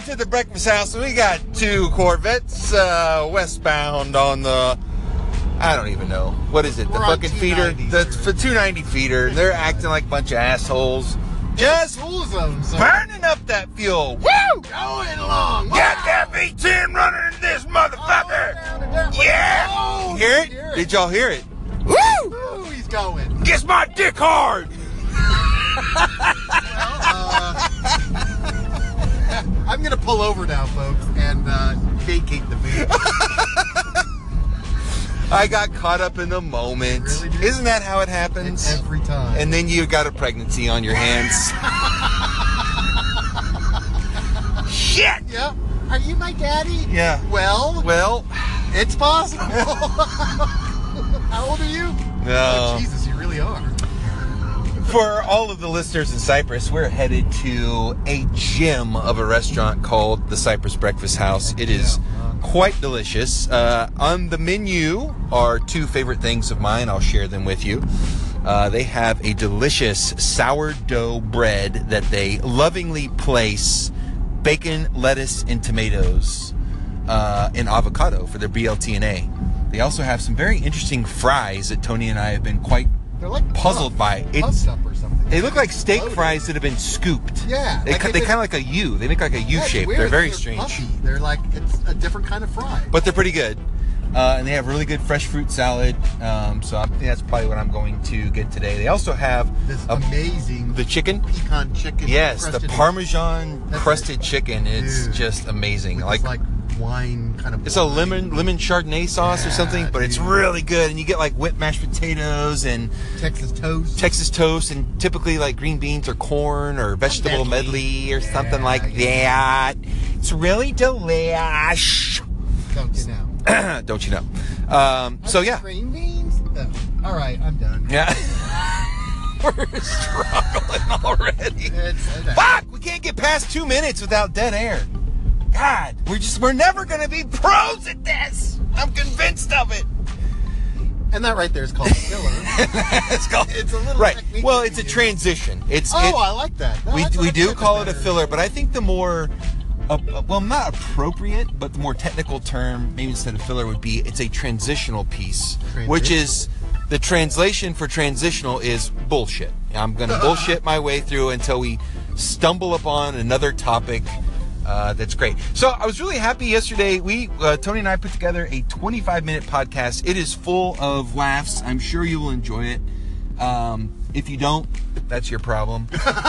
to the breakfast house. We got two Corvettes westbound on the, I don't even know. What is it? The fucking feeder? The 290 feeder. They're acting like a bunch of assholes. Just burning up that fuel. Woo! Going along. Got that V10 running in this motherfucker. Yeah! Oh, Hear it? Did y'all hear it? Woo! Ooh, he's going. Gets my dick hard. I'm going to pull over now, folks, and vacate the vehicle. I got caught up in the moment. Really, dude? Isn't that how it happens? It's every time. And then you got a pregnancy on your hands. Shit! Yeah. Are you my daddy? Yeah. Well, it's possible. How old are you? No. Oh, Jesus, you really are. For all of the listeners in Cyprus, we're headed to a gem of a restaurant called the Cyprus Breakfast House. It is quite delicious. On the menu are two favorite things of mine. I'll share them with you. They have a delicious sourdough bread that they lovingly place bacon, lettuce, and tomatoes and avocado for their BLT&A. They also have some very interesting fries that Tony and I have been quite puzzled by. Puffed up or something. They look like steak fries that have been scooped. Yeah. They kind of like a U. They make like a U shape. They're very strange. Puffy. They're like, it's a different kind of fry. But they're pretty good. And they have really good fresh fruit salad. So I think that's probably what I'm going to get today. They also have this amazing the chicken. Pecan chicken. Yes, the Parmesan crusted chicken. It's just amazing. Like wine kind of. It's a lemon Chardonnay sauce or something, but it's really good. And you get like whipped mashed potatoes and Texas toast, and typically like green beans or corn or vegetable medley or something like that. It's really delish. Don't you know? Don't you know? So yeah. Green beans. All right, I'm done. Yeah. We're struggling already. Fuck! We can't get past 2 minutes without dead air. God, we're never gonna be pros at this. I'm convinced of it. And that right there is called a filler. It's a little right. technique. Well, it's a transition. I like that. We do call it a filler, but I think the more, not appropriate, but the more technical term, maybe instead of filler, would be it's a transitional piece, which is the translation for transitional is bullshit. I'm gonna bullshit my way through until we stumble upon another topic. That's great. So I was really happy yesterday. Tony and I put together a 25-minute podcast. It is full of laughs. I'm sure you will enjoy it. If you don't, that's your problem.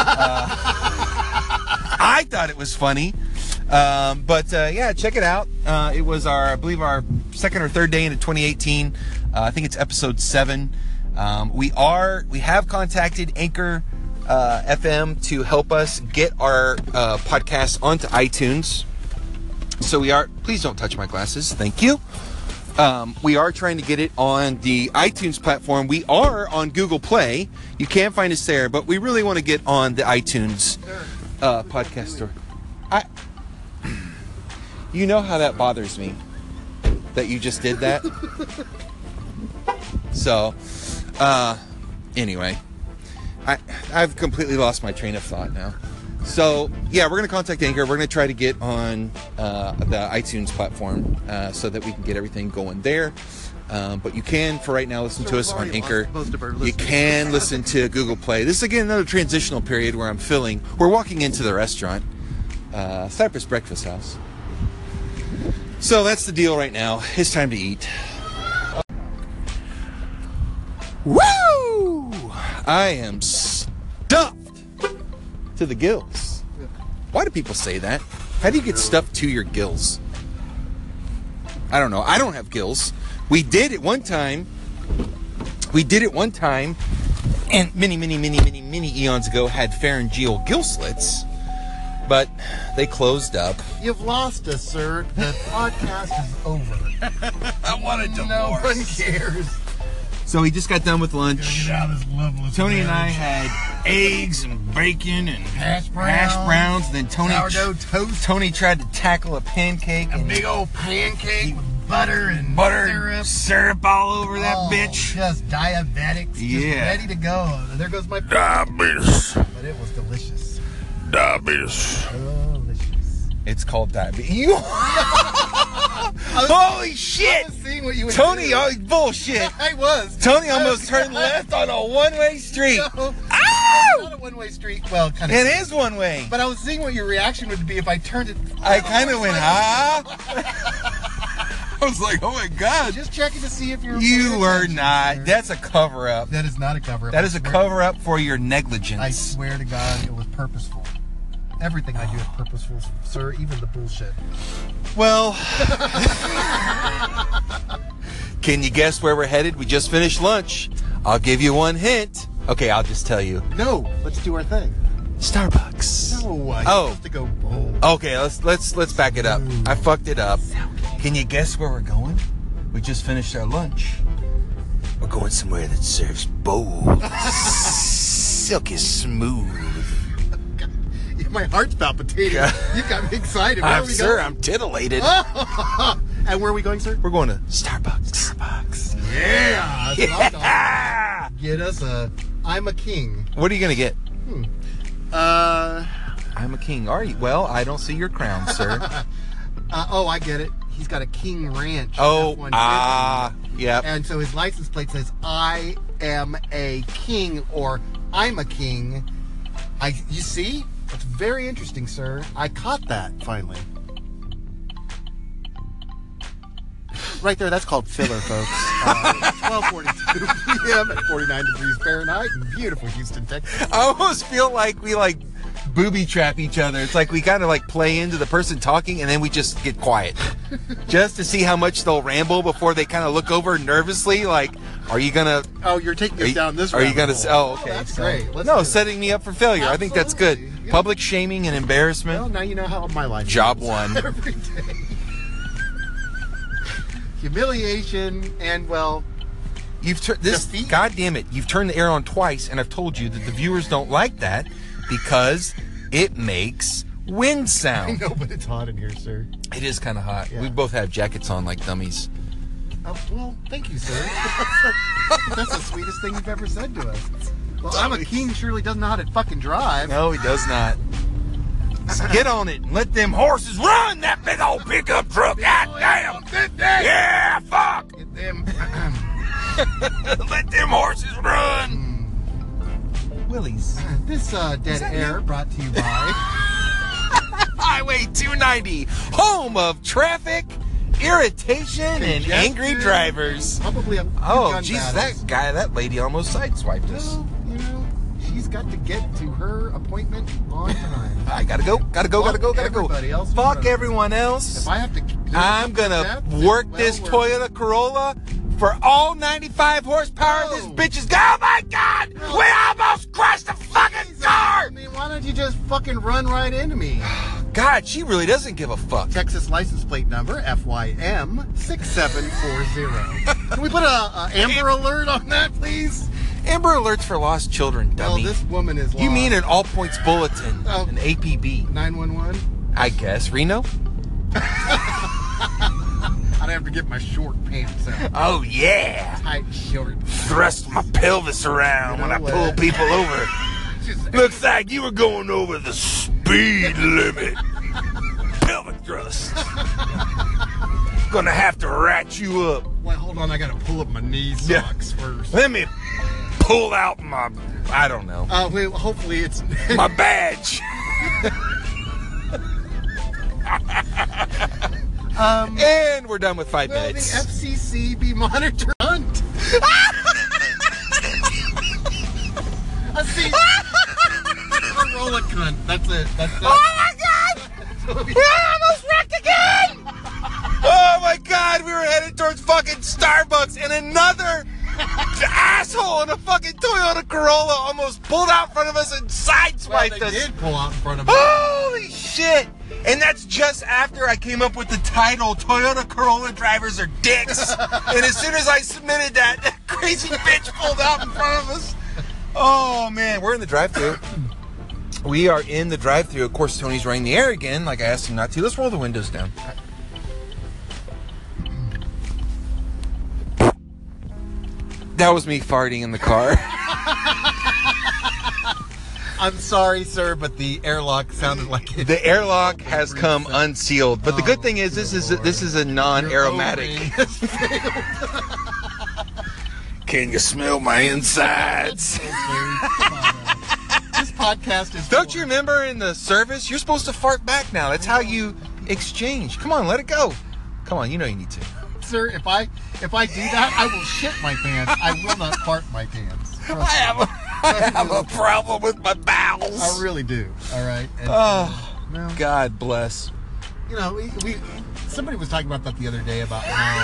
I thought it was funny. But check it out. It was I believe our second or third day into 2018. I think it's episode 7. We have contacted Anchor FM to help us get our podcast onto iTunes. So please don't touch my glasses. Thank you. We are trying to get it on the iTunes platform. We are on Google Play. You can find us there, but we really want to get on the iTunes podcast store. You know how that bothers me that you just did that? So, anyway. I've completely lost my train of thought now. So, yeah, we're going to contact Anchor. We're going to try to get on the iTunes platform so that we can get everything going there. But you can, for right now, listen to us on Anchor. You can listen to Google Play. This is, again, another transitional period where we're walking into the restaurant, Cyprus Breakfast House. So that's the deal right now. It's time to eat. Woo! I am stuffed to the gills. Why do people say that? How do you get stuffed to your gills? I don't know. I don't have gills. We did it one time, and many eons ago had pharyngeal gill slits, but they closed up. You've lost us, sir. The podcast is over. I want a divorce. No one cares. So we just got done with lunch. Tony and I had eggs and bacon and hash browns. And then sourdough toast. Tony tried to tackle a pancake. A big old pancake with butter and syrup all over that bitch. Just diabetics. Just ready to go. And there goes my diabetes. But it was delicious. Diabetes. Delicious. It's called diabetes. You. Holy shit! I was seeing what you would Tony, do. oh, bullshit. I was. Tony almost turned left on a one-way street. No, Ow! not a one-way street. Well, kind of. It is one way. But I was seeing what your reaction would be if I turned it. I kind of went, I was like, oh my god. Just checking to see if you're. You paying were attention, not. sir. That's a cover-up. That is not a cover-up. That I is a swear- cover-up for your I negligence. swear to God, it was purposeful. Everything I do is purposeful, sir. Even the bullshit. Well, can you guess where we're headed? We just finished lunch. I'll give you one hint. Okay, I'll just tell you. No, let's do our thing. Starbucks. No, I Oh. have to go bold. Okay, let's back it up. I fucked it up. Can you guess where we're going? We just finished our lunch. We're going somewhere that serves bold, silky smooth. My heart's palpitating. Yeah. You got me excited. Where are we Sir, going? I'm titillated. And where are we going, sir? We're going to Starbucks. Yeah. That's what I'm talking Yeah. about. Get us a. I'm a king. What are you gonna get? Uh. I'm a king. Are you? Well, I don't see your crown, sir. Oh, I get it. He's got a King Ranch. Oh, F-150. yep. And so his license plate says, I am a king, or I'm a king. You see? That's very interesting, sir. I caught that, finally. Right there, that's called filler, folks. 12:42 p.m. at 49 degrees Fahrenheit in beautiful Houston, Texas. I almost feel like we like booby trap each other. It's like we kind of like play into the person talking and then we just get quiet. Just to see how much they'll ramble before they kind of look over nervously like, are you gonna... Oh, you're taking us down this Are you rabbit gonna... hole. Oh, okay. That's So- great. Let's no, do it. setting me up for failure. I think that's good. Absolutely. Yeah. Public shaming and embarrassment. Well, now you know how my life Job goes. one. Every day. Humiliation and, well, You've turned this. Defeat. God damn it! You've turned the air on twice, and I've told you that the viewers don't like that because it makes wind I sound. know, but it's hot in here, sir. It is kind of hot. Yeah. We both have jackets on like dummies. Oh, well, thank you, sir. That's the sweetest thing you've ever said to us. Well, I'm a king surely doesn't know how to fucking drive. No, he does not. So get on it and let them horses run that big old pickup truck. God damn! Yeah, fuck! Get them. Let them horses run. Willies. This dead that air you? brought to you by. Highway 290, home of traffic, irritation, and angry Congestion. drivers. Probably a few Oh, gun Jesus, battles. that lady almost sideswiped us. Well, you know, she's got to get to her appointment on time. I gotta go. Everybody else is Fuck running. everyone else. If I have to, I'm gonna That's work well this worth Toyota Corolla for all 95 horsepower. This No. bitch is. Oh my God! No. We almost crushed the fucking car. I mean, why don't you just fucking run right into me? God, she really doesn't give a fuck. Texas license plate number FYM 6740. Can we put a Amber Alert on that, please? Amber Alerts for lost children, Well, dummy. this woman is lost. You mean an all points bulletin, Oh. an APB? 911? I guess Reno. I'd have to get my short pants out. Oh yeah. Tight short. Thrust my pelvis around You when I know pull what? people over. Just, Looks like you were going over the speed limit. Pelvic thrust. Gonna have to rat you up. well, hold on, I gotta pull up my knee Yeah. socks first. Let me pull out my, I don't know, Wait, hopefully it's. my badge. And we're done with 5 Will the minutes. FCC be monitoring hunt? I see. Roll a cunt. That's it. That's it. Oh my God! I almost wrecked again! Oh my God, we were headed towards fucking Starbucks and another asshole in a fucking Toyota Corolla almost pulled out in front of us and Well, sideswiped they us. did pull out in front of me. Holy shit! And that's just after I came up with the title, Toyota Corolla drivers are dicks. And as soon as I submitted that, that crazy bitch pulled out in front of us. Oh man, we're in the drive-thru. We are in the drive-thru. Of course, Tony's running the air again, like I asked him not to. Let's roll the windows down. That was me farting in the car. I'm sorry, sir, but the airlock sounded like it. The airlock has come unsealed. But the good thing is this is a non-aromatic. Can you smell my insides? This podcast is. Don't you remember in the service? You're supposed to fart back now. That's how you exchange. Come on, let it go. Come on, you know you need to. Sir, if I do that, I will shit my pants. I will not fart my pants. I have a problem with my bowels. I really do. All right. And, well, God bless. You know, we somebody was talking about that the other day about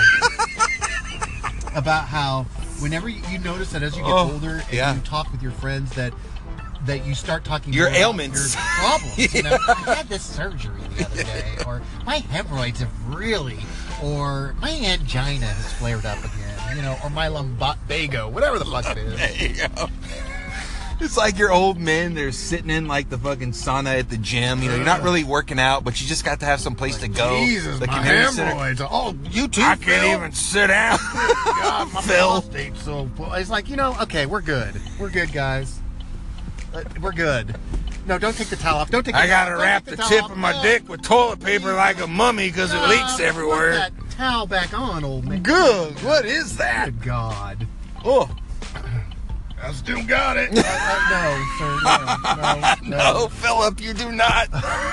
how whenever you notice that as you get older and you talk with your friends that you start talking your more ailments, about your problems. You know, I had this surgery the other day, or my hemorrhoids have really, or my angina has flared up again. You know, or my lumbago, whatever the fuck it is. There you go. It's like your old men, they're sitting in like the fucking sauna at the gym. You know, you're not really working out, but you just got to have some place to go. Jesus, the my hemorrhoids. Oh, you too, I Phil? can't even sit down. God, my prostate's so full. It's like, you know, okay, we're good. We're good, guys. We're good. No, don't take the towel off. Don't take. I gotta wrap the tip of my dick with toilet paper like a mummy because it leaks everywhere. Put that towel back on, old man. Good. What is that? Good God. Oh. I still got it. No, sir. No. No, Philip, you do not.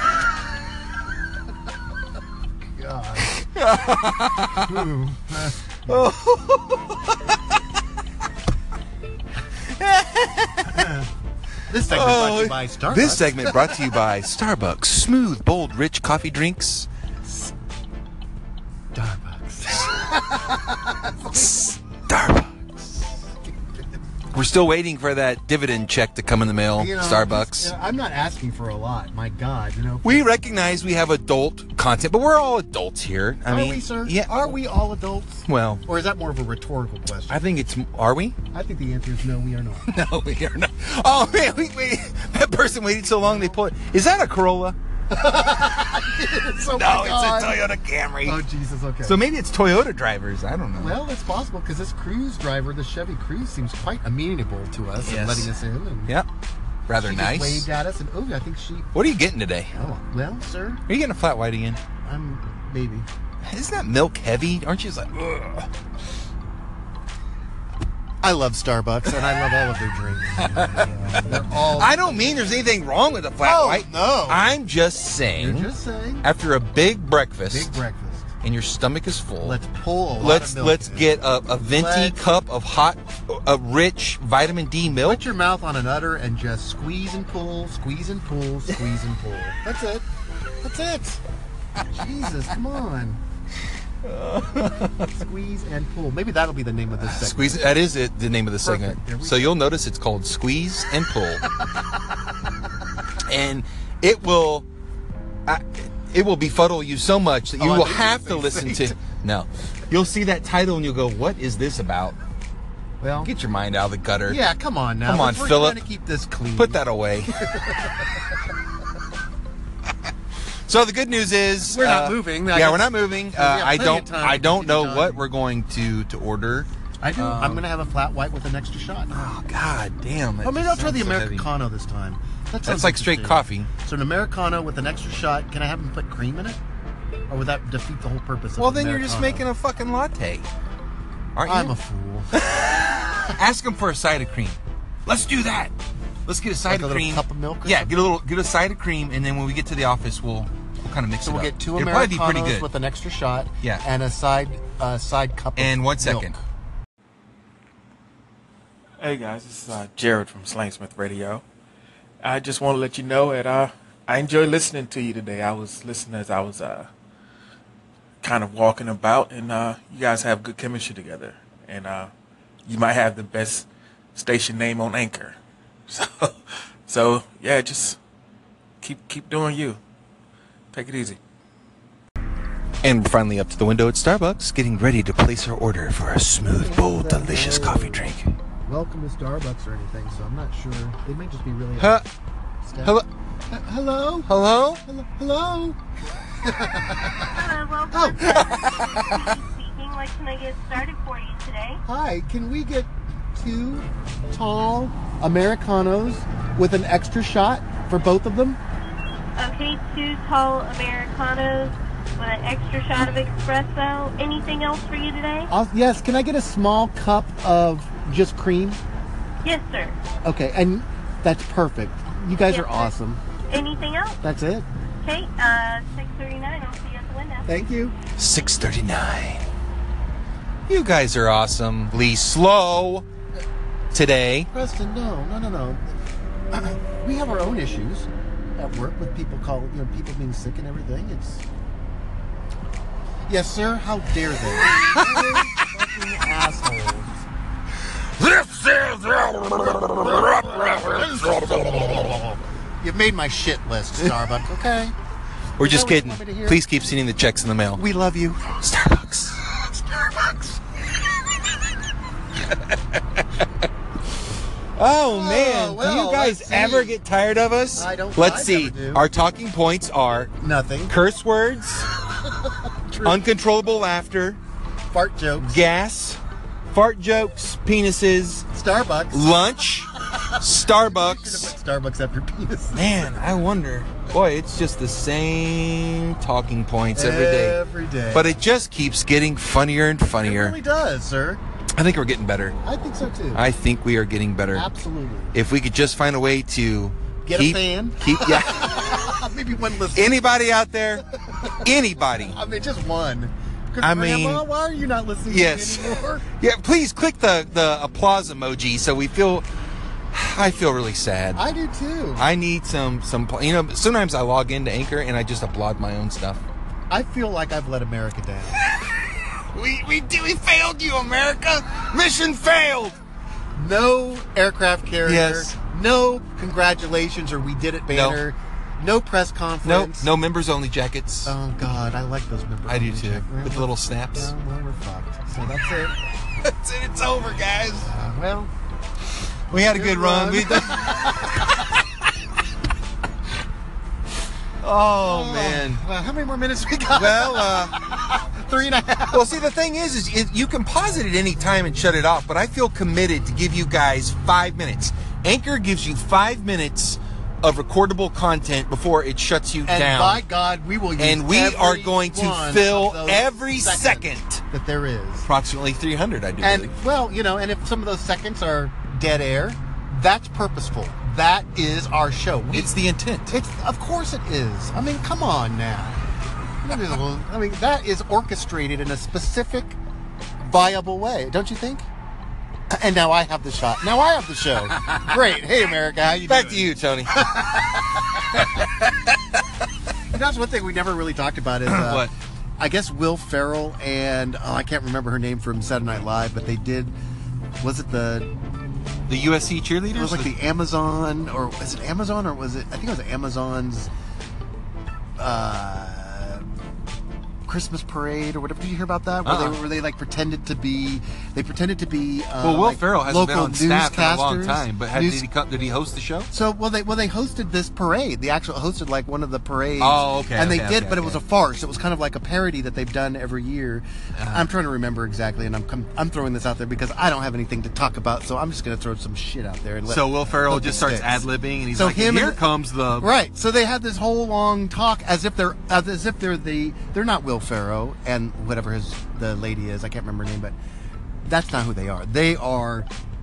God. This segment brought to you by Starbucks. This segment brought to you by Starbucks. Smooth, bold, rich coffee drinks. Starbucks. We're still waiting for that dividend check to come in the mail. You know, Starbucks. I'm not asking for a lot. My God, you know. We recognize we have adult content, but we're all adults here. I mean, are we, sir? Yeah. Are we all adults? Well, or is that more of a rhetorical question? I think it's. Are we? I think the answer is no. We are not. No, we are not. Oh man, wait. That person waited so long. They pulled. Is that a Corolla? Oh, no, it's a Toyota Camry. Oh Jesus, okay. So maybe it's Toyota drivers. I don't know. Well, it's possible because this Cruise driver, the Chevy Cruise, seems quite amenable to us and letting us in. And yep. Rather she nice. Just waved at us, and I think she. What are you getting today? Oh, well, sir. Are you getting a flat white again? Maybe. Isn't that milk heavy? Aren't you just like? Ugh. I love Starbucks, and I love all of their drinks. They're all. I don't mean there's anything wrong with a flat white. No. I'm just saying. You're just saying. After a big breakfast. And your stomach is full. Let's pull a lot Let's of milk. Let's get a venti cup of hot, rich vitamin D milk. Put your mouth on an udder and just squeeze and pull, squeeze and pull, squeeze and pull. That's it. That's it. Jesus, come on. Squeeze and pull. Maybe that'll be the name of this segment. Squeeze. That is it. The name of the segment. So you'll notice it's called Squeeze and Pull, and it will befuddle you so much that you will have to listen to. No, you'll see that title and you'll go, "What is this about?" Well, get your mind out of the gutter. Yeah, come on now. Come on, Philip. Philip. We're trying to keep this clean. Put that away. So the good news is we're not moving. We're not moving. I don't know what we're going to order. I do. I'm going to have a flat white with an extra shot. Oh God damn! Maybe I'll try the Americano this time. That's like straight coffee. So an Americano with an extra shot. Can I have them put cream in it, or would that defeat the whole purpose of Well, then Americano? You're just making a fucking latte, aren't you? I'm a fool. Ask them for a side of cream. Let's do that. Let's get a side of cream. A cup of milk. Yeah, get a side of cream, and then when we get to the office, we'll kind of mix it up. So we'll get two It'll probably be pretty Americanos good. with an extra shot. Yeah. And a side cup of And 1 milk. second. Hey guys, this is Jared from Slangsmith Radio. I just want to let you know that I enjoyed listening to you today. I was listening as I was kind of walking about, and you guys have good chemistry together. And you might have the best station name on Anchor. So yeah, just keep doing you. Take it easy. And we're finally up to the window at Starbucks, getting ready to place our order for a smooth, bold, delicious coffee drink. Welcome to Starbucks or anything, so I'm not sure. They may just be really. Hello. Hello. Hello. Hello. Hello, welcome. Speaking. What can I get started for you today? Hi. Can we get 2 tall Americanos with an extra shot for both of them? Okay, 2 tall Americanos with an extra shot of espresso. Anything else for you today? Yes, can I get a small cup of just cream? Yes, sir. Okay, and that's perfect. You guys Yes, are sir. awesome. Anything else? That's it. Okay, 639. I'll see you at the window. Thank you. 6:39. You guys are awesomely slow today. Preston, no. We have our own issues at work with people people being sick and everything. It's yes, sir. How dare they? Fucking assholes. You've made my shit list, Starbucks. Okay. We're Is just that what you kidding. want me to hear? Please keep sending the checks in the mail. We love you, Starbucks. Starbucks. Oh man, well, do you guys let's see. ever get tired of us? I don't- Let's I see. never do. Our talking points are Nothing. curse words, True. uncontrollable laughter, Fart jokes. gas, fart jokes, penises, Starbucks. lunch, Starbucks. Put Starbucks after penis. Man, I wonder. Boy, it's just the same talking points every day. Every day. But it just keeps getting funnier and it funnier. really does, sir. I think we're getting better. I think so too. I think we are getting better. Absolutely. If we could just find a way to Get a fan. Yeah. Maybe one listener. Anybody out there? Anybody? I mean, just one. 'Cause, I mean- Grandma, why are you not listening Yes. to me anymore? Yeah, please click the applause emoji so we feel. I feel really sad. I do too. I need some. Sometimes I log into Anchor and I just applaud my own stuff. I feel like I've let America down. We failed you, America. Mission failed. No aircraft carrier. Yes. No congratulations or we did it banner. No press Nope. conference. No members only jackets. Oh God, I like those members. I do too. With the little snaps. Yeah, well, we're fucked. So that's it. That's it. It's over, guys. Well, We had a good run. Oh man. how many more minutes we got? Well, 3.5. well, see, the thing is you can pause it at any time and shut it off, but I feel committed to give you guys 5 minutes. Anchor gives you 5 minutes of recordable content before it shuts you And down. by God, we will use And we every are going to one fill of those every seconds second. that there is. Approximately 300, I do And believe. well, and if some of those seconds are dead air, that's purposeful. That is our show. It's the intent. It's of course it is. I mean, come on now. I mean, that is orchestrated in a specific, viable way, don't you think? And now I have the shot. Now I have the show. Great. Hey, America, how you Back doing? to you, Tony. That's one thing we never really talked about is What? I guess Will Ferrell and I can't remember her name from Saturday Night Live, but they did. Was it the The USC cheerleaders? It was like the Amazon, or is it Amazon, or was it? I think it was Amazon's Christmas parade or whatever. Did you hear about that? Where they like pretended to be? They pretended to be. Well, Will like Ferrell hasn't been local on staff in a long newscasters. time, but did he host the show? So they hosted this parade. They actually hosted like one of the parades. Oh, okay. And they okay, did, okay, but it okay. was a farce. It was kind of like a parody that they've done every year. I'm trying to remember exactly, and I'm throwing this out there because I don't have anything to talk about, so I'm just going to throw some shit out there. And So Will Ferrell hope it just starts sticks. ad-libbing, and he's So like, him "Here and- comes the Right. So they had this whole long talk as if they're not Will Ferrell and whatever the lady is. I can't remember her name, but that's not who they are. They are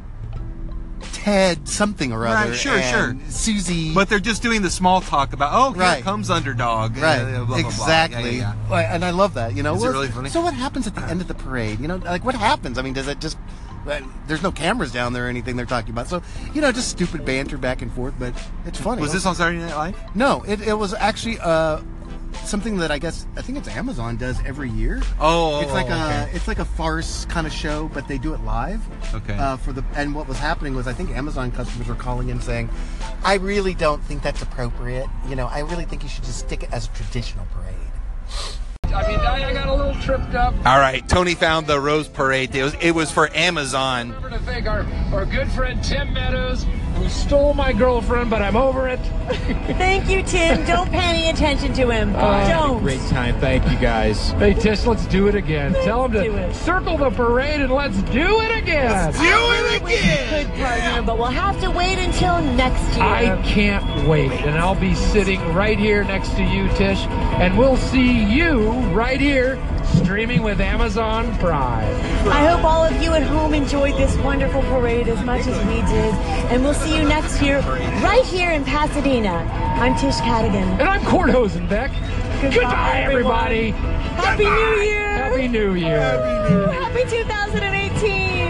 Ted something or other. Right, sure, and Susie. But they're just doing the small talk about, here Right. comes underdog. Right, blah, blah, blah. exactly. Yeah. Right, and I love that. Is it really funny? So what happens at the end of the parade? Like what happens? I mean, does it just? There's no cameras down there or anything they're talking about. So just stupid banter back and forth, but it's funny. Was this on Saturday Night Live? No, it was actually something that I think it's Amazon does every year. It's like a farce kind of show, but they do it live. Okay. And what was happening was I think Amazon customers were calling in saying, I really don't think that's appropriate. I really think you should just stick it as a traditional parade. I mean, I got a little tripped up. All right, Tony found the Rose Parade. It was for Amazon. To thank our good friend Tim Meadows, who who stole my girlfriend, but I'm over it. Thank you, Tim. Don't pay any attention to him. Don't. Great time. Thank you, guys. Hey, Tish, let's do it again. Tell him do to it. circle the parade and let's do it again. Do it We could partner, but we'll have to wait until next year. I can't wait, and I'll be sitting right here next to you, Tish, and we'll see you right here streaming with Amazon Prime. I hope all of you at home enjoyed this wonderful parade as much as we did, and we'll see you next year right here in Pasadena. I'm Tish Cadigan. And I'm Court Hosenbeck. Goodbye, everybody. Happy New Year. Happy New Year. Happy 2018.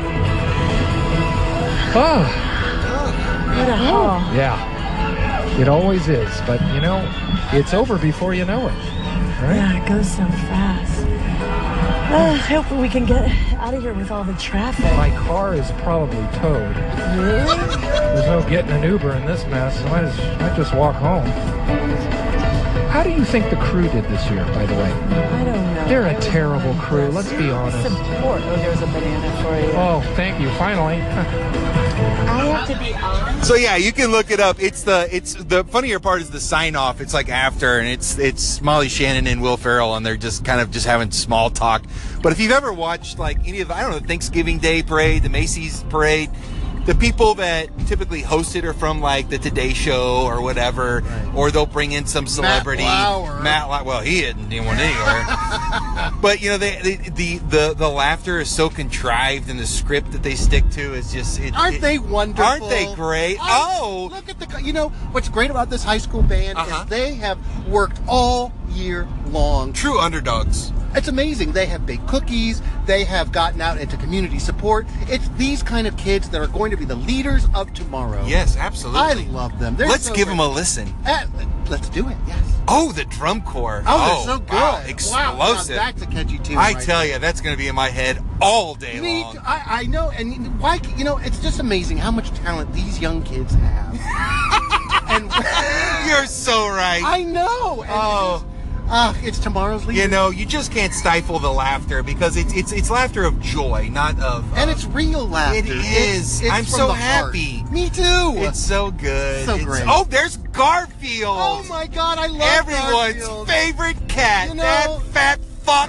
Oh, What a haul. yeah. It always is, but you know, it's over before you know it. Right? Yeah, it goes so fast. I hope we can get out of here with all the traffic. My car is probably towed. Really? There's no getting an Uber in this mess. I might just walk home. How do you think the crew did this year, by the way? I don't know. They're a terrible crew, let's be honest. Support. Oh, there's a banana for you. Oh, thank you, finally. I have to be honest. So yeah, you can look it up. It's the funnier part is the sign off. It's like after, and it's Molly Shannon and Will Ferrell, and they're just kind of just having small talk. But if you've ever watched like any of, I don't know, the Thanksgiving Day parade, the Macy's parade, the people that typically host it are from like the Today Show or whatever, or they'll bring in some celebrity. Matt Lauer. Well, he isn't anyone anywhere. But you know, the laughter is so contrived, and the script that they stick to is just. Aren't they wonderful? Aren't they great? Oh, look at the. You know what's great about this high school band is they have worked all year long. true underdogs. It's amazing. They have baked cookies. They have gotten out into community support. It's these kind of kids that are going to be the leaders of tomorrow. Yes, absolutely. I love them. They're Let's so give them a great. listen. Let's do it. Yes. Oh, the drum corps. Oh, they're so good. Wow, Wow, explosive. now that's a catchy tune. I right tell there. you, that's going to be in my head all day Me long. too. I know, and why? You know, it's just amazing how much talent these young kids have. And You're so right. I know. And it's tomorrow's leader. You know, you just can't stifle the laughter because it's laughter of joy, not of. And it's real laughter. It is. It's I'm from so the heart. happy. Me too. It's so good. So It's- great. Oh, there's Garfield. Oh my God, I love Everyone's Garfield. favorite cat. You know- That fat fuck.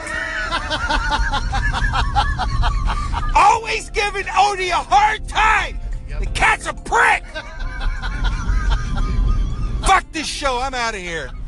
Always giving Odie a hard time. The cat's a prick. Fuck this show. I'm out of here.